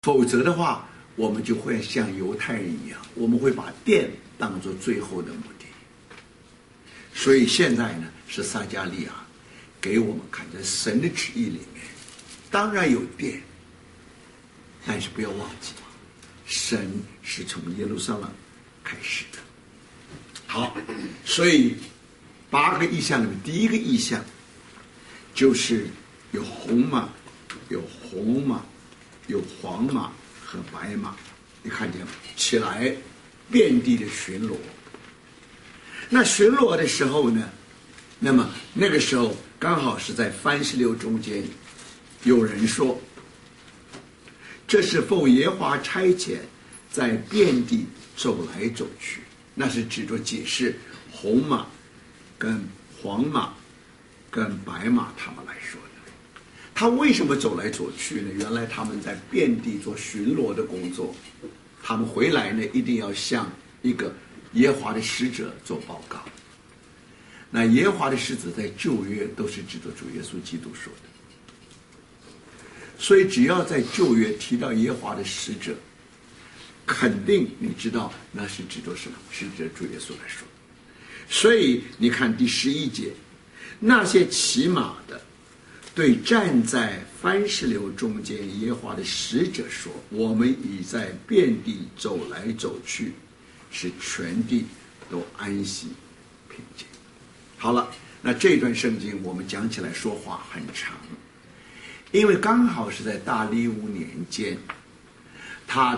否则的话，我们就会像犹太人一样，我们会把殿当作最后的目的。所以现在呢，是撒迦利亚给我们看，在神的旨意里面，当然有殿，但是不要忘记，神是从耶路撒冷开始的。好，所以8个异象里面，第一个异象就是有红马、有红马、有黄马和白马，你看见吗？起来遍地的巡逻。那巡逻的时候呢，那么那个时候刚好是在番石榴中间，有人说这是奉耶和华差遣，在遍地走来走去，那是指着解释红马跟黄马跟白马他们来说的。他为什么走来走去呢？原来他们在遍地做巡逻的工作，他们回来呢一定要向一个耶和华的使者做报告。那耶和华的使者在旧约都是指着主耶稣基督说的，所以只要在旧约提到耶和华的使者，肯定你知道那是指着什么？是指着主耶稣来说。所以你看第11节，那些骑马的对站在番石榴中间耶和华的使者说，我们已在遍地走来走去，使全地都安息平静。好了，那这段圣经我们讲起来说话很长，因为刚好是在大利乌年间，他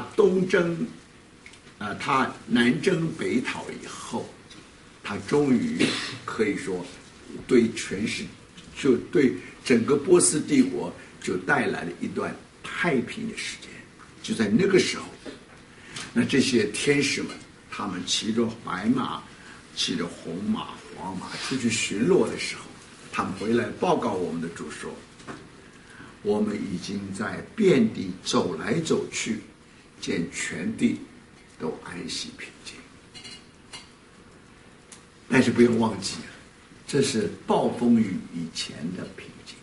南征北讨以后，他终于可以说对全世，就对整个波斯帝国就带来了一段太平的时间。就在那个时候，那这些天使们，他们骑着白马，骑着红马、黄马出去巡逻的时候，他们回来报告我们的主说，我们已经在遍地走来走去，见全地都安息平静。但是不要忘记，这是暴风雨以前的平静。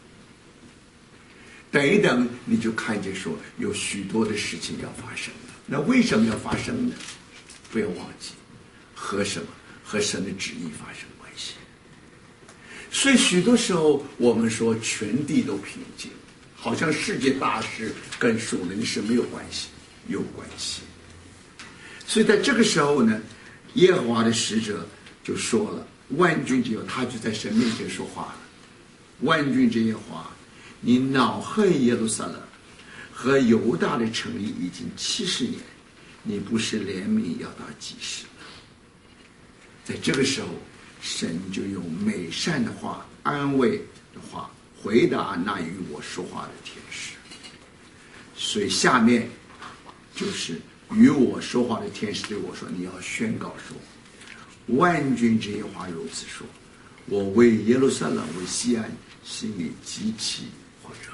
等一等，你就看见说有许多的事情要发生了。那为什么要发生呢？不要忘记，和什么？和神的旨意发生关系。所以许多时候我们说全地都平静，好像世界大事跟属灵事没有关系，有关系。所以在这个时候呢，耶和华的使者就说了，万军之耶和华，他就在神面前说话了。万军之耶和华，你恼恨耶路撒冷和犹大的城邑已经70年，你不是怜悯要到几时呢？在这个时候，神就用美善的话、安慰的话回答那与我说话的天使。所以下面就是与我说话的天使对我说，你要宣告说，万军之耶和华如此说，我为耶路撒冷为西安心里极其火热。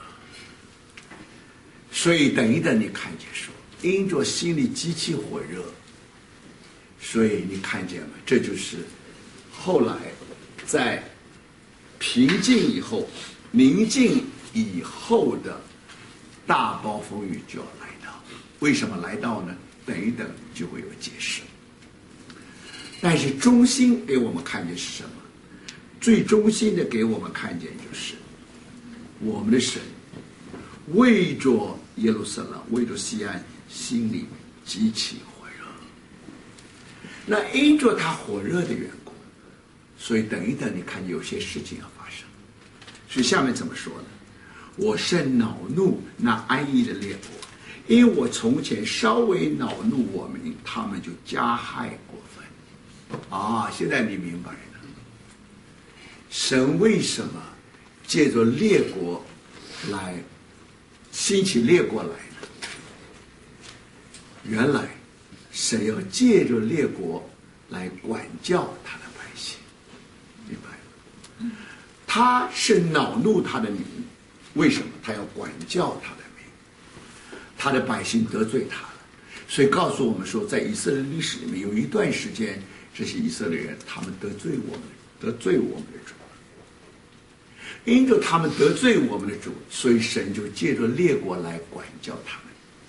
所以等一等，你看见说因着心里极其火热，所以你看见吗？这就是后来在平静以后、宁静以后的大暴风雨就要来到。为什么来到呢？等一等就会有解释。但是中心给我们看见是什么？最中心的给我们看见就是我们的神为着耶路撒冷、为着西安心里极其火热。那因着他火热的缘故，所以等一等你看有些事情要发生。所以下面怎么说呢？我甚恼怒那安逸的列国，因为我从前稍微恼怒我民，他们就加害过分。现在你明白了，神为什么借着列国来兴起列国来呢？原来神要借着列国来管教他的百姓，明白吗？他是恼怒他的民，为什么？他要管教他的民，他的百姓得罪他了，所以告诉我们说，在以色列历史里面有一段时间，这些以色列人他们得罪我们的主，因着他们得罪我们的主，所以神就借着列国来管教他们。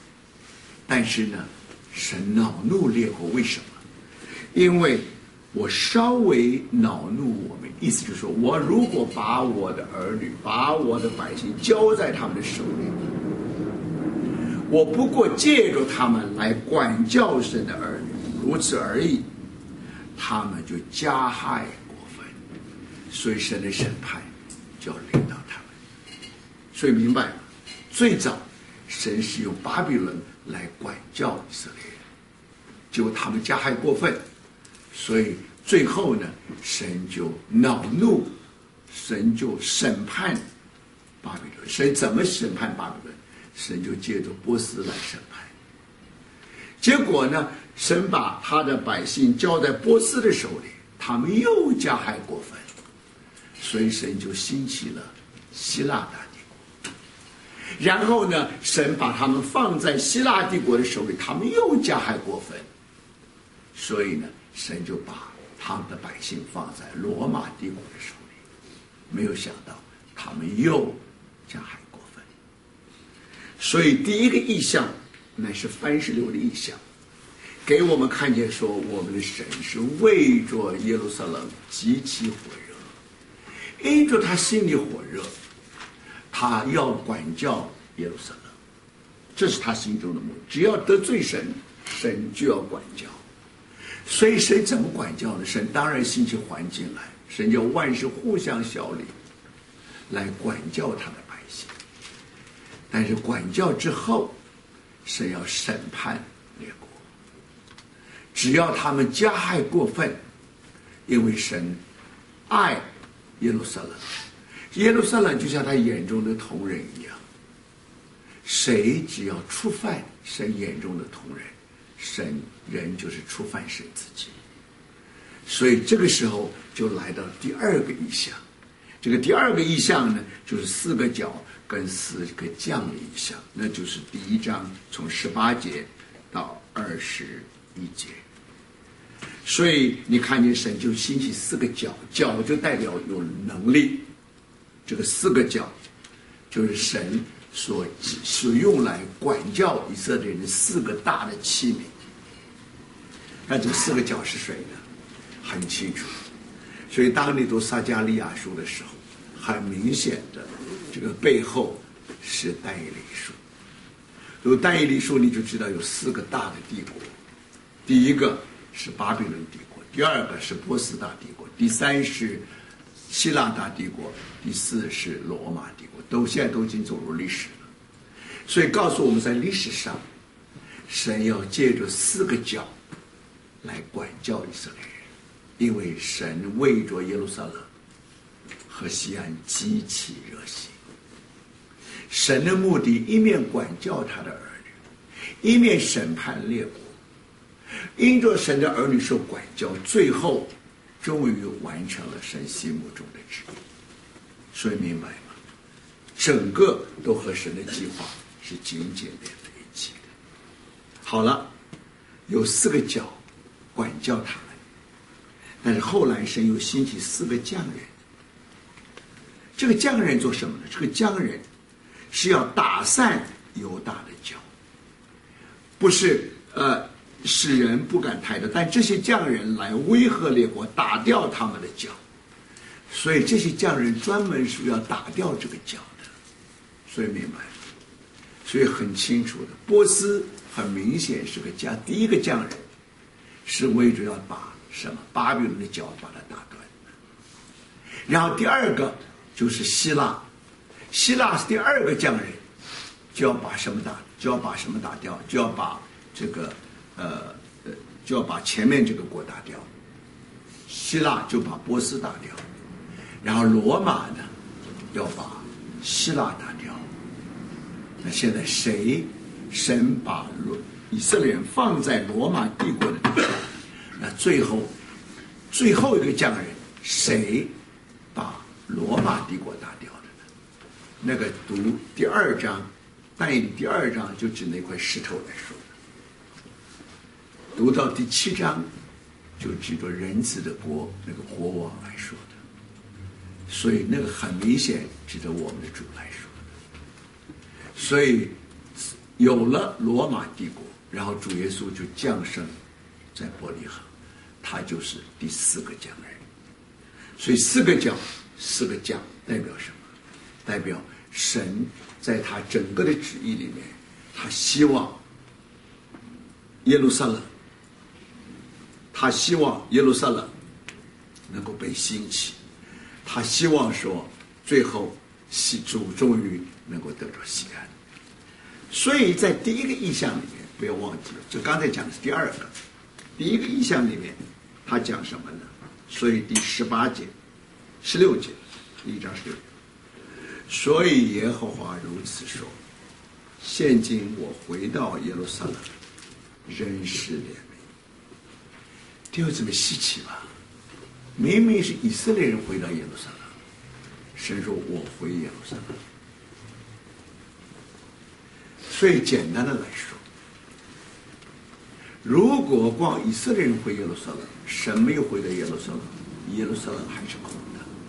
但是呢，神恼怒列国，为什么？因为我稍微恼怒我们，意思就是说，我如果把我的儿女、把我的百姓交在他们的手里，我不过借着他们来管教神的儿女，如此而已，他们就加害过分，所以神的审判就要临到他们。所以明白吗？最早神是用巴比伦来管教以色列人，结果他们加害过分，所以最后呢，神就恼怒，神就审判巴比伦。神怎么审判巴比伦？神就借着波斯来审判。结果呢，神把他的百姓交在波斯的手里，他们又加害过分，所以神就兴起了希腊大帝国。然后呢，神把他们放在希腊帝国的手里，他们又加害过分，所以呢，神就把他们的百姓放在罗马帝国的手里。没有想到他们又加害过分，所以第一个意象乃是番石榴的意象，给我们看见说，我们的神是为着耶路撒冷极其火热，因着他心里火热，他要管教耶路撒冷，这是他心中的目的。只要得罪神，神就要管教。所以神怎么管教呢？神当然兴起环境来，神叫万事互相效力，来管教他的百姓。但是管教之后，神要审判列国，只要他们加害过分，因为神爱耶路撒冷，耶路撒冷就像他眼中的瞳人一样，谁只要触犯神眼中的瞳人，人就是触犯神自己。所以这个时候就来到第二个意象。这个第二个意象呢，就是4个角跟4个将的意象，那就是第1章从18节到21节。所以你看见神就兴起4个角，角就代表有能力，这个4个角就是神所用来管教以色列人的4个大的器皿。那这4个角是谁呢？很清楚。所以当你读撒迦利亚书的时候，很明显的这个背后是但以理书。读但以理书你就知道有4个大的帝国，第一个是巴比伦帝国，第二个是波斯大帝国，第3是希腊大帝国，第4是罗马帝国，现在都已经走入历史了。所以告诉我们，在历史上神要借着4个角来管教以色列人，因为神为着耶路撒冷和西安极其热心。神的目的一面管教他的儿女，一面审判列国。因着神的儿女受管教，最后终于完成了神心目中的旨意。所以明白吗？整个都和神的计划是紧紧连在一起的。好了，有4个角管教他们，但是后来神又兴起4个匠人。这个匠人做什么呢？这个匠人是要打散犹大的脚，不是使人不敢抬头，但这些匠人来威吓列国，打掉他们的脚。所以这些匠人专门是要打掉这个脚的。所以明白，所以很清楚的，波斯很明显是个第一个匠人是为着要把什么巴比伦的脚把它打断。然后第二个就是希腊，希腊是第二个匠人，就要把什么打掉？就要把这个就要把前面这个国打掉。希腊就把波斯打掉，然后罗马呢要把希腊打掉。那现在神把以色列人放在罗马帝国的地上，那最后一个匠人谁把罗马帝国打掉的呢？那个读第2章，但以理第2章就指那块石头来说的。读到第7章就指着人子的国，那个国王来说的。所以那个很明显指着我们的主来说的。所以有了罗马帝国，然后主耶稣就降生在伯利恒，他就是第4个匠人。所以4个匠代表什么？代表神在他整个的旨意里面，他希望耶路撒冷能够被兴起，他希望说最后主终于能够得到西安。所以在第一个意象里面，不要忘记了，就刚才讲的是第2个，第一个意象里面他讲什么呢？所以第18节、16节，1章16节，所以耶和华如此说：现今我回到耶路撒冷，仍是怜悯。弟兄姊妹，稀奇吧？明明是以色列人回到耶路撒冷，神说我回耶路撒冷。所以简单的来说，如果光以色列人回耶路撒冷，神没有回到耶路撒冷，耶路撒冷还是空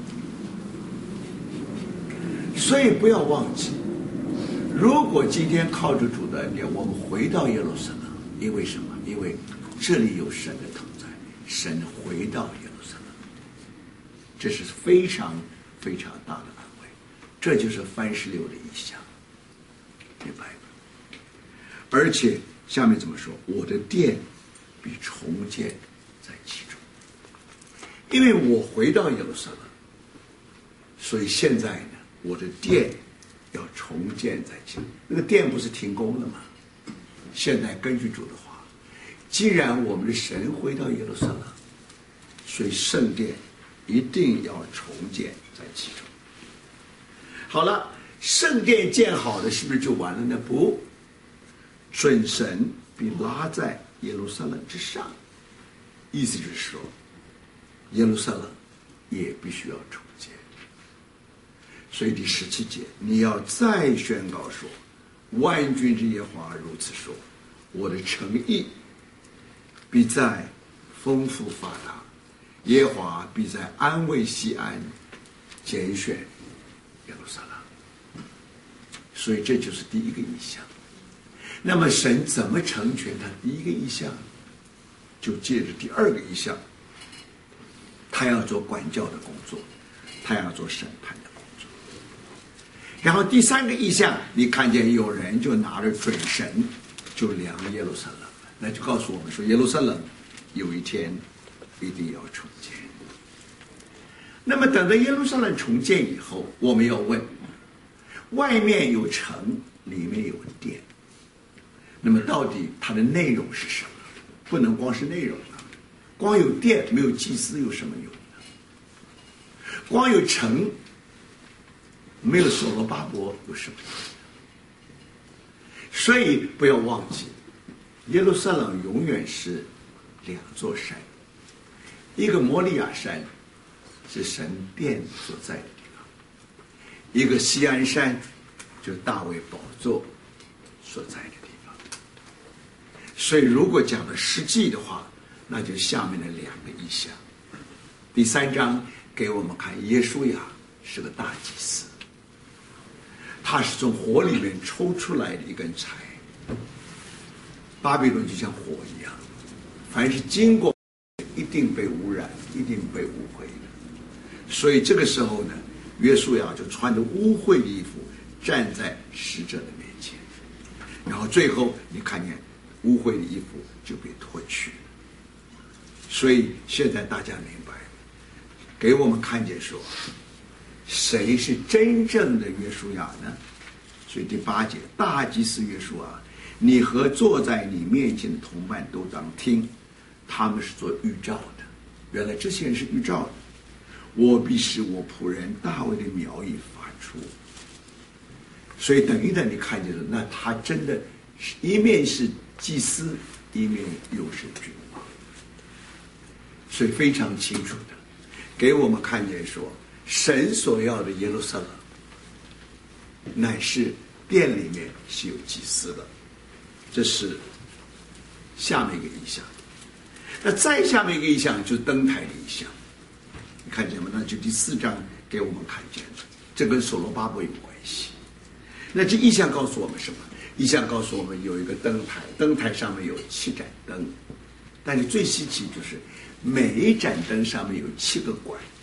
的。所以不要忘记，如果今天靠着主的恩典，我们回到耶路撒冷，因为什么？因为这里有神的同在，神回到耶路撒冷，这是非常非常大的安慰。这就是番石榴的意象，明白吗？而且下面怎么说？我的殿必重建在其中，因为我回到耶路撒冷，所以现在呢，我的殿要重建在其中。那个殿不是停工了吗？现在根据主的话，既然我们的神回到耶路撒冷，所以圣殿一定要重建在其中。好了，圣殿建好了，是不是就完了呢？不，准神必拉在耶路撒冷之上，意思就是说，耶路撒冷也必须要重建。所以第17节，你要再宣告说：万军之耶和华如此说，我的诚意必在丰富发达，耶和华必在安慰西安拣选耶路撒冷。所以这就是第一个意象。那么神怎么成全他第一个意象？就借着第2个意象，他要做管教的工作，他要做审判的工作。然后第3个意象，你看见有人就拿着准绳就量耶路撒冷，那就告诉我们说，耶路撒冷有一天一定要重建。那么等到耶路撒冷重建以后，我们要问，外面有城，里面有殿，那么到底它的内容是什么？不能光是内容啊，光有殿没有祭司有什么用呢？光有城没有所罗巴伯有什么用呢？所以不要忘记，耶路撒冷永远是2座山，一个摩利亚山是神殿所在的地方，一个锡安山就是大卫宝座所在的地方。所以如果讲的实际的话，那就下面的2个意象。第3章给我们看耶稣亚是个大祭司，他是从火里面抽出来的一根柴，巴比伦就像火一样，凡是经过一定被污染，一定被污秽的。所以这个时候呢，约书亚就穿着污秽的衣服站在使者的面前，然后最后你看见污秽的衣服就被脱去了。所以现在大家明白，给我们看见说，谁是真正的约书亚呢？所以第8节，大祭司约书亚，你和坐在你面前的同伴都当听，他们是做预兆的。原来这些人是预兆的。我必使我仆人大卫的苗裔发出。所以等一等，你看见了，那他真的是一面是祭司，一面又是君王。所以非常清楚的给我们看见说，神所要的耶路撒冷乃是殿里面是有祭司的。这是下面一个意象。那再下面一个意象就是灯台的意象，你看见吗？那就第4章给我们看见的，这跟所罗巴伯有关系。那这意象告诉我们什么？ 意象告诉我们有一个灯台，灯台上面有7盏灯，但是最稀奇就是每一盏灯上面有7个管，